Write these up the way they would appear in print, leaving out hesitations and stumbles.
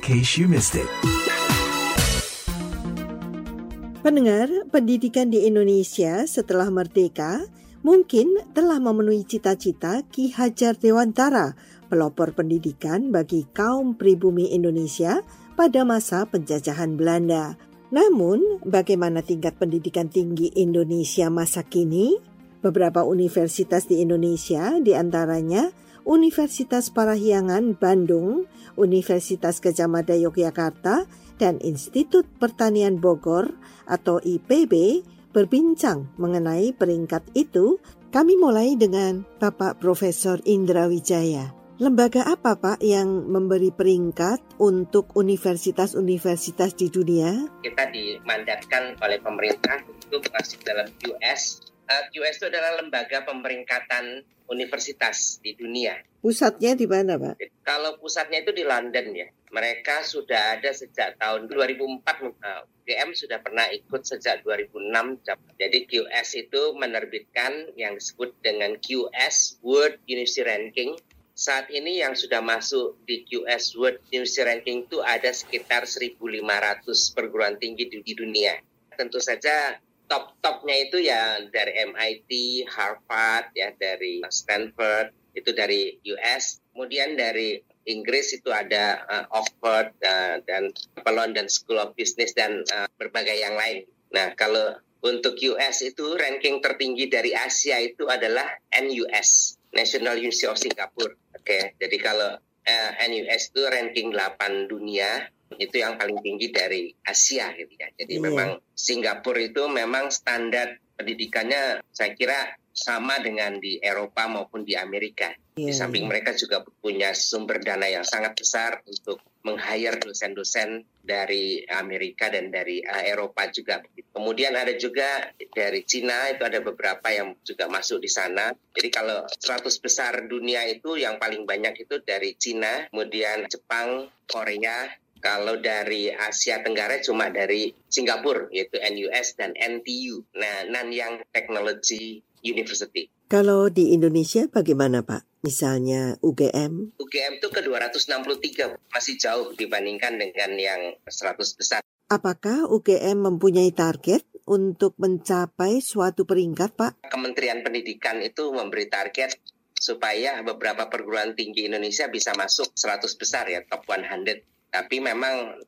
case you missed it. Pendengar, pendidikan di Indonesia setelah merdeka mungkin telah memenuhi cita-cita Ki Hajar Dewantara, pelopor pendidikan bagi kaum pribumi Indonesia pada masa penjajahan Belanda. Namun, bagaimana tingkat pendidikan tinggi Indonesia masa kini? Beberapa universitas di Indonesia, di antaranya Universitas Parahyangan Bandung, Universitas Gadjah Mada Yogyakarta, dan Institut Pertanian Bogor atau IPB berbincang mengenai peringkat itu. Kami mulai dengan Bapak Profesor Indra Wijaya. Lembaga apa Pak yang memberi peringkat untuk universitas-universitas di dunia? Kita dimandatkan oleh pemerintah untuk masuk dalam QS. QS itu adalah lembaga pemeringkatan universitas di dunia. Pusatnya di mana Pak? Kalau pusatnya itu di London ya. Mereka sudah ada sejak tahun 2004. UGM sudah pernah ikut sejak 2006. Jadi QS itu menerbitkan yang disebut dengan QS World University Ranking. Saat ini yang sudah masuk di QS World University Ranking itu ada sekitar 1.500 perguruan tinggi di dunia. Tentu saja top-topnya itu ya dari MIT, Harvard, ya dari Stanford, itu dari US. Kemudian dari Inggris itu ada Oxford dan London School of Business dan berbagai yang lain. Nah, kalau untuk US itu ranking tertinggi dari Asia itu adalah NUS, National University of Singapore. Oke, jadi kalau NUS itu ranking 8 dunia, itu yang paling tinggi dari Asia gitu ya. Jadi memang Singapura itu memang standar pendidikannya saya kira sama dengan di Eropa maupun di Amerika. Di samping mereka juga punya sumber dana yang sangat besar untuk meng-hire dosen-dosen dari Amerika dan dari Eropa juga. Kemudian ada juga dari Cina, itu ada beberapa yang juga masuk di sana. Jadi kalau 100 besar dunia itu yang paling banyak itu dari Cina, kemudian Jepang, Korea. Kalau dari Asia Tenggara cuma dari Singapura, yaitu NUS dan NTU, Nanyang Technology University. Kalau di Indonesia bagaimana Pak? Misalnya UGM? UGM itu ke 263, masih jauh dibandingkan dengan yang 100 besar. Apakah UGM mempunyai target untuk mencapai suatu peringkat Pak? Kementerian Pendidikan itu memberi target supaya beberapa perguruan tinggi Indonesia bisa masuk 100 besar ya, top 100. Tapi memang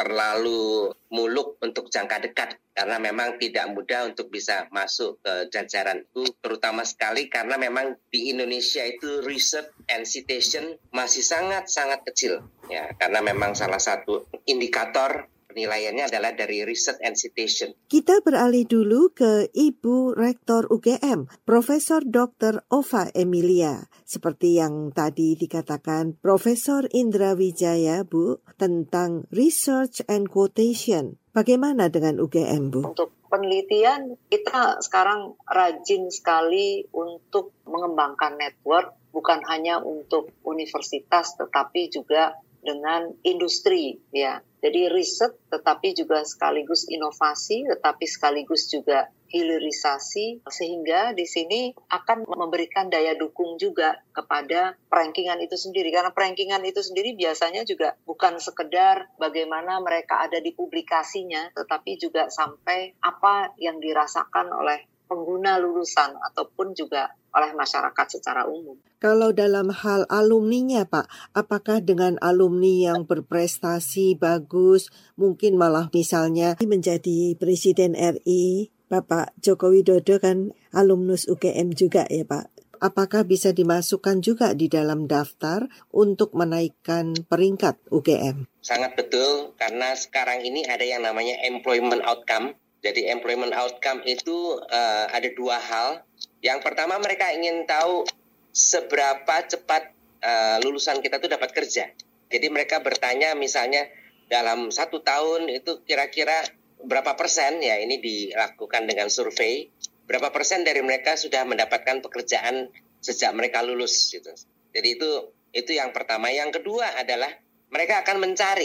terlalu muluk untuk jangka dekat karena memang tidak mudah untuk bisa masuk ke jajaran itu, terutama sekali karena memang di Indonesia itu research and citation masih sangat-sangat kecil ya, karena memang salah satu indikator penilaiannya adalah dari research and citation. Kita beralih dulu ke Ibu Rektor UGM, Profesor Dr. Ova Emilia. Seperti yang tadi dikatakan Profesor Indra Wijaya, Bu, tentang research and quotation. Bagaimana dengan UGM, Bu? Untuk penelitian, kita sekarang rajin sekali untuk mengembangkan network, bukan hanya untuk universitas, tetapi juga dengan industri, ya. Jadi riset tetapi juga sekaligus inovasi, tetapi sekaligus juga hilirisasi, sehingga di sini akan memberikan daya dukung juga kepada perankingan itu sendiri. Karena perankingan itu sendiri biasanya juga bukan sekedar bagaimana mereka ada di publikasinya, tetapi juga sampai apa yang dirasakan oleh pengguna lulusan ataupun juga oleh masyarakat secara umum. Kalau dalam hal alumninya Pak, apakah dengan alumni yang berprestasi bagus, mungkin malah misalnya menjadi Presiden RI, Bapak Joko Widodo kan alumnus UGM juga ya Pak. Apakah bisa dimasukkan juga di dalam daftar untuk menaikkan peringkat UGM? Sangat betul, karena sekarang ini ada yang namanya employment outcome. Jadi employment outcome itu ada dua hal. Yang pertama mereka ingin tahu seberapa cepat lulusan kita tuh dapat kerja. Jadi mereka bertanya misalnya dalam 1 tahun itu kira-kira berapa persen, ya ini dilakukan dengan survei, berapa persen dari mereka sudah mendapatkan pekerjaan sejak mereka lulus gitu. Jadi itu yang pertama. Yang kedua adalah mereka akan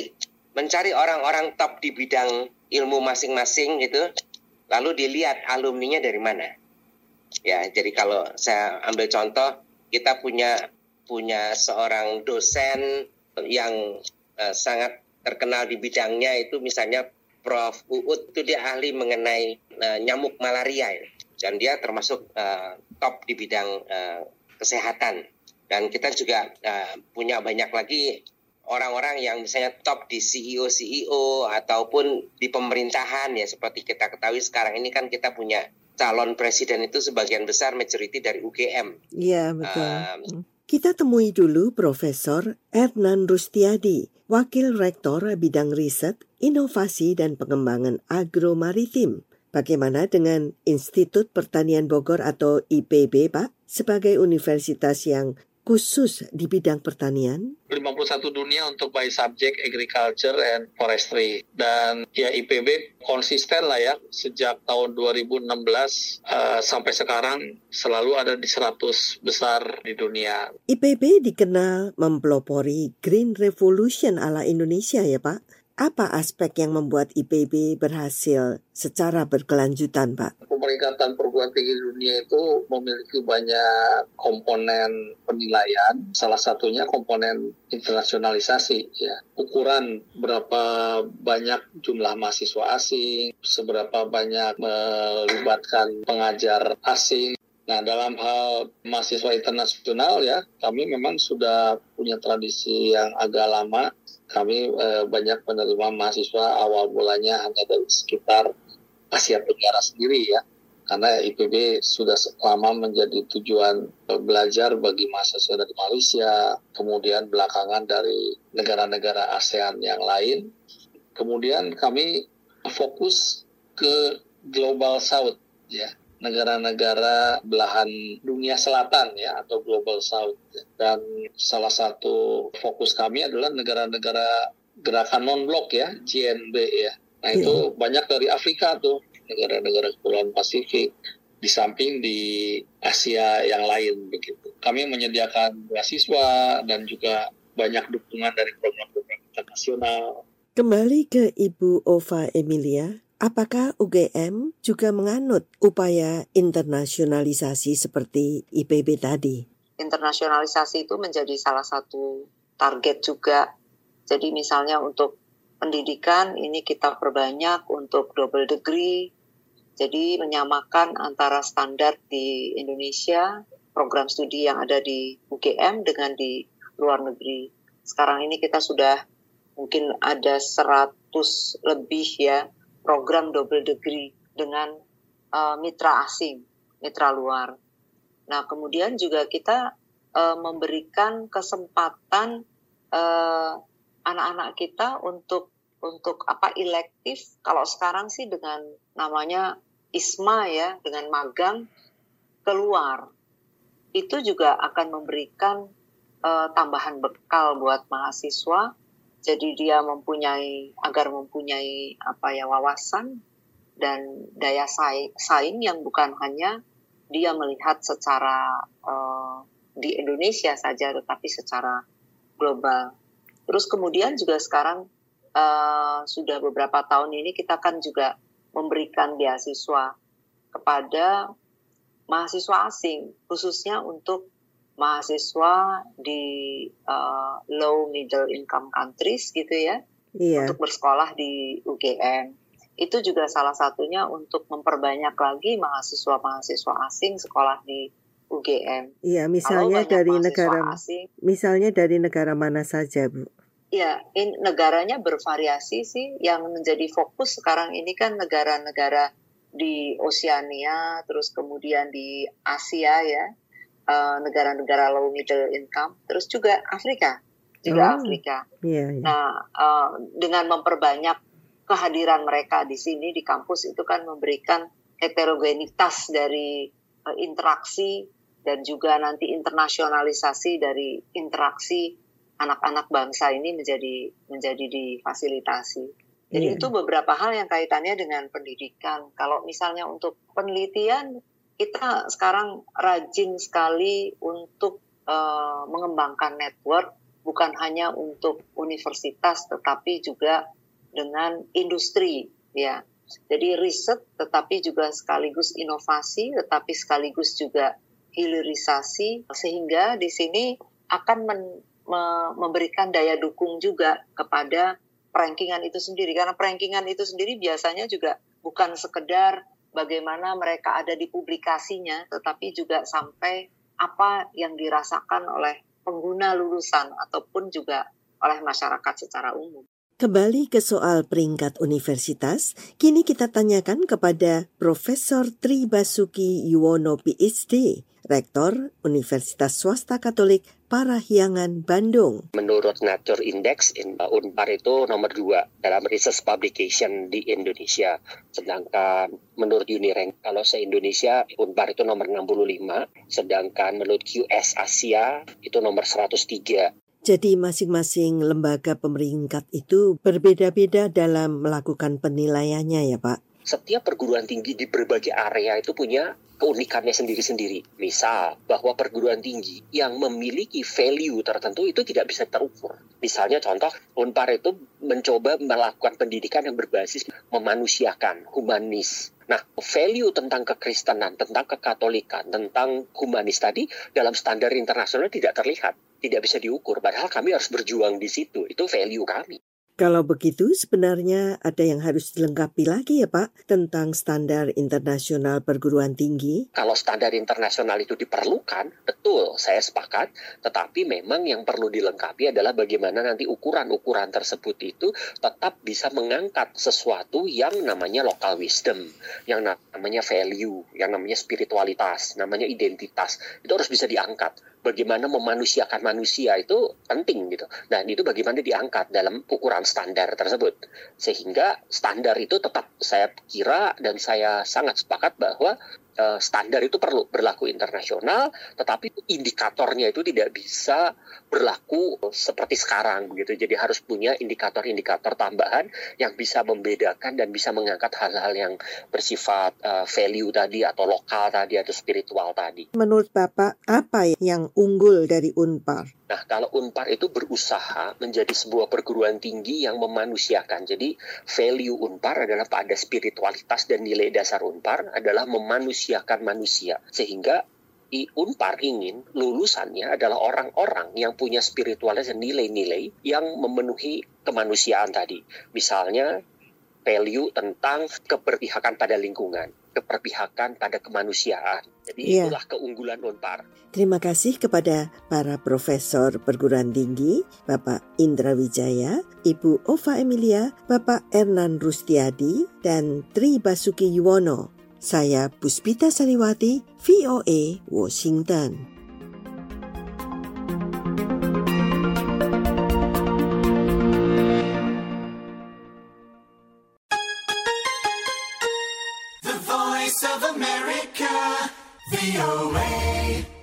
mencari orang-orang top di bidang ilmu masing-masing gitu, lalu dilihat alumninya dari mana. Ya, jadi kalau saya ambil contoh, kita punya seorang dosen yang sangat terkenal di bidangnya itu misalnya Prof. Uut itu dia ahli mengenai nyamuk malaria dan dia termasuk top di bidang kesehatan. Dan kita juga punya banyak lagi orang-orang yang misalnya top di CEO ataupun di pemerintahan ya, seperti kita ketahui sekarang ini kan kita punya calon presiden itu sebagian besar majority dari UGM. Iya, betul. Kita temui dulu Profesor Ernan Rustiadi, Wakil Rektor Bidang Riset, Inovasi dan Pengembangan Agromaritim. Bagaimana dengan Institut Pertanian Bogor atau IPB, Pak, sebagai universitas yang khusus di bidang pertanian? 51 dunia untuk by subject agriculture and forestry. Dan ya IPB konsisten lah ya, sejak tahun 2016 sampai sekarang selalu ada di 100 besar di dunia. IPB dikenal mempelopori Green Revolution ala Indonesia ya Pak. Apa aspek yang membuat IPB berhasil secara berkelanjutan, Pak? Pemeringkatan perguruan tinggi dunia itu memiliki banyak komponen penilaian. Salah satunya komponen internasionalisasi, ya. Ukuran berapa banyak jumlah mahasiswa asing, seberapa banyak melibatkan pengajar asing. Nah, dalam hal mahasiswa internasional ya, kami memang sudah punya tradisi yang agak lama. Kami banyak menerima mahasiswa awal mulanya hanya dari sekitar Asia Tenggara sendiri ya. Karena IPB sudah lama menjadi tujuan belajar bagi mahasiswa dari Malaysia, kemudian belakangan dari negara-negara ASEAN yang lain. Kemudian kami fokus ke Global South ya. Negara-negara belahan dunia selatan ya, atau Global South. Dan salah satu fokus kami adalah negara-negara gerakan non-blok ya, GNB ya. Nah itu banyak dari Afrika tuh, negara-negara Kepulauan Pasifik, di samping di Asia yang lain begitu. Kami menyediakan beasiswa dan juga banyak dukungan dari program-program internasional. Kembali ke Ibu Ova Emilia. Apakah UGM juga menganut upaya internasionalisasi seperti IPB tadi? Internasionalisasi itu menjadi salah satu target juga. Jadi misalnya untuk pendidikan ini kita perbanyak untuk double degree. Jadi menyamakan antara standar di Indonesia, program studi yang ada di UGM dengan di luar negeri. Sekarang ini kita sudah mungkin ada 100 lebih ya, program double degree dengan mitra asing, mitra luar. Nah, kemudian juga kita memberikan kesempatan anak-anak kita untuk elektif. Kalau sekarang sih dengan namanya ISMA ya, dengan magang keluar. Itu juga akan memberikan tambahan bekal buat mahasiswa. Jadi dia mempunyai wawasan dan daya saing yang bukan hanya dia melihat secara di Indonesia saja, tetapi secara global. Terus kemudian juga sekarang sudah beberapa tahun ini kita kan juga memberikan beasiswa kepada mahasiswa asing, khususnya untuk mahasiswa di low middle income countries gitu ya, untuk bersekolah di UGM. Itu juga salah satunya untuk memperbanyak lagi mahasiswa asing sekolah di UGM. Iya, misalnya dari negara mana saja, Bu? Iya, negaranya bervariasi sih. Yang menjadi fokus sekarang ini kan negara-negara di Oceania, terus kemudian di Asia ya. Negara-negara low middle income, terus juga Afrika. Afrika. Nah, dengan memperbanyak kehadiran mereka di sini di kampus itu kan memberikan heterogenitas dari interaksi dan juga nanti internasionalisasi dari interaksi anak-anak bangsa ini menjadi difasilitasi. Jadi itu beberapa hal yang kaitannya dengan pendidikan. Kalau misalnya untuk penelitian, kita sekarang rajin sekali untuk mengembangkan network, bukan hanya untuk universitas, tetapi juga dengan industri, ya. Jadi riset, tetapi juga sekaligus inovasi, tetapi sekaligus juga hilirisasi, sehingga di sini akan memberikan daya dukung juga kepada perankingan itu sendiri. Karena perankingan itu sendiri biasanya juga bukan sekedar bagaimana mereka ada di publikasinya, tetapi juga sampai apa yang dirasakan oleh pengguna lulusan ataupun juga oleh masyarakat secara umum. Kembali ke soal peringkat universitas, kini kita tanyakan kepada Profesor Tri Basuki Yuwono PhD, Rektor Universitas Swasta Katolik Parahyangan Bandung. Menurut Nature Index, Unpar itu nomor 2 dalam research publication di Indonesia. Sedangkan menurut Unirank, kalau se-Indonesia, Unpar itu nomor 65. Sedangkan menurut QS Asia, itu nomor 103. Jadi masing-masing lembaga pemeringkat itu berbeda-beda dalam melakukan penilaiannya ya Pak? Setiap perguruan tinggi di berbagai area itu punya keunikannya sendiri-sendiri. Misal, bahwa perguruan tinggi yang memiliki value tertentu itu tidak bisa terukur. Misalnya contoh, Unpar itu mencoba melakukan pendidikan yang berbasis memanusiakan, humanis. Nah, value tentang kekristenan, tentang kekatolikan, tentang humanis tadi dalam standar internasional tidak terlihat, tidak bisa diukur. Padahal kami harus berjuang di situ, itu value kami. Kalau begitu sebenarnya ada yang harus dilengkapi lagi ya Pak tentang standar internasional perguruan tinggi? Kalau standar internasional itu diperlukan, betul saya sepakat. Tetapi memang yang perlu dilengkapi adalah bagaimana nanti ukuran-ukuran tersebut itu tetap bisa mengangkat sesuatu yang namanya local wisdom, yang namanya value, yang namanya spiritualitas, namanya identitas. Itu harus bisa diangkat. Bagaimana memanusiakan manusia itu penting gitu. Dan itu bagaimana diangkat dalam ukuran standar tersebut. Sehingga standar itu tetap saya kira dan saya sangat sepakat bahwa standar itu perlu berlaku internasional, tetapi indikatornya itu tidak bisa berlaku seperti sekarang begitu. Jadi harus punya indikator-indikator tambahan yang bisa membedakan dan bisa mengangkat hal-hal yang bersifat value tadi atau lokal tadi atau spiritual tadi. Menurut Bapak, apa yang unggul dari Unpar? Nah, kalau Unpar itu berusaha menjadi sebuah perguruan tinggi yang memanusiakan. Jadi, value Unpar adalah pada spiritualitas dan nilai dasar Unpar adalah memanusiakan manusia. Sehingga Unpar ingin lulusannya adalah orang-orang yang punya spiritualitas dan nilai-nilai yang memenuhi kemanusiaan tadi. Misalnya, value tentang keberpihakan pada lingkungan, keberpihakan pada kemanusiaan. Jadi itulah keunggulan Unpar. Terima kasih kepada para profesor perguruan tinggi, Bapak Indra Wijaya, Ibu Ova Emilia, Bapak Ernan Rustiadi, dan Tri Basuki Yuwono. Saya Puspita Sariwati, VOA Washington. The Voice of America, VOA.